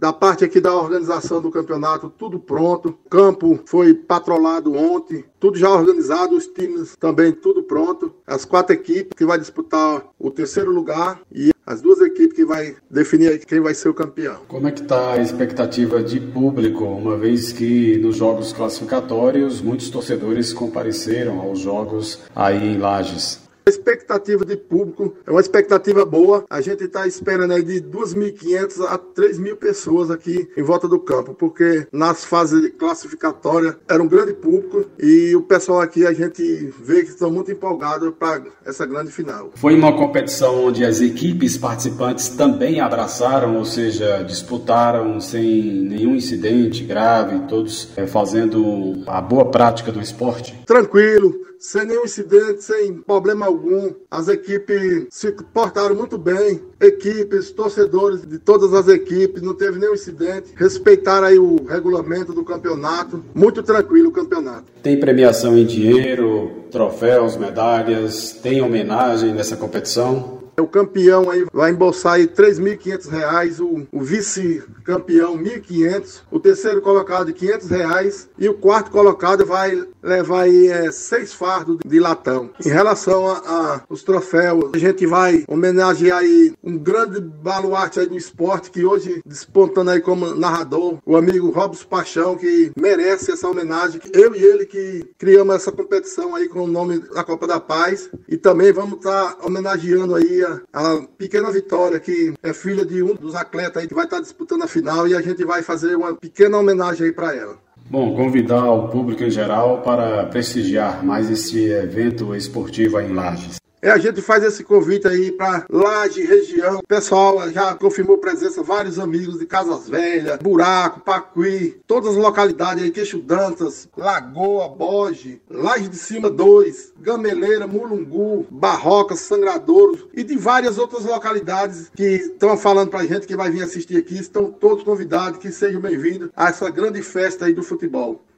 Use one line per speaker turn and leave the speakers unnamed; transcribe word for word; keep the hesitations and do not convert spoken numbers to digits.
Da parte aqui da organização do campeonato, tudo pronto. O campo foi patrolado ontem, tudo já organizado, os times também tudo pronto. As quatro equipes que vai disputar o terceiro lugar e as duas equipes que vai definir quem vai ser o campeão.
Como é que está a expectativa de público, uma vez que nos jogos classificatórios muitos torcedores compareceram aos jogos aí em Lages?
A expectativa de público é uma expectativa boa. A gente está esperando aí de duas mil e quinhentas a três mil pessoas aqui em volta do campo, porque nas fases classificatórias era um grande público e o pessoal aqui a gente vê que estão muito empolgados para essa grande final.
Foi uma competição onde as equipes participantes também abraçaram, ou seja, disputaram sem nenhum incidente grave, todos é, fazendo a boa prática do esporte?
Tranquilo, sem nenhum incidente, sem problema algum. As equipes se portaram muito bem. Equipes, torcedores de todas as equipes, não teve nenhum incidente. Respeitaram aí o regulamento do campeonato. Muito tranquilo o campeonato.
Tem premiação em dinheiro, troféus, medalhas, tem homenagem nessa competição?
O campeão aí vai embolsar aí três mil e quinhentos reais, o, o vice-campeão mil e quinhentos, o terceiro colocado de quinhentos reais e o quarto colocado vai levar aí é, seis fardos de latão. Em relação a, a os troféus, a gente vai homenagear aí um grande baluarte aí do esporte que hoje despontando aí como narrador, o amigo Robson Paixão, que merece essa homenagem. Eu e ele que criamos essa competição aí com o nome da Copa da Paz e também vamos estar tá homenageando aí a, a pequena Vitória, que é filha de um dos atletas aí que vai estar tá disputando a final e a gente vai fazer uma pequena homenagem aí para ela.
Bom, convidar o público em geral para prestigiar mais esse evento esportivo aí em Lages.
É, a gente faz esse convite aí para Laje, região. O pessoal já confirmou presença, vários amigos de Casas Velhas, Buraco, Pacuí, todas as localidades aí, Queixo Dantas, Lagoa, Boge, Laje de Cima dois, Gameleira, Mulungu, Barroca, Sangradouros e de várias outras localidades que estão falando pra gente que vai vir assistir aqui. Estão todos convidados, que sejam bem-vindos a essa grande festa aí do futebol.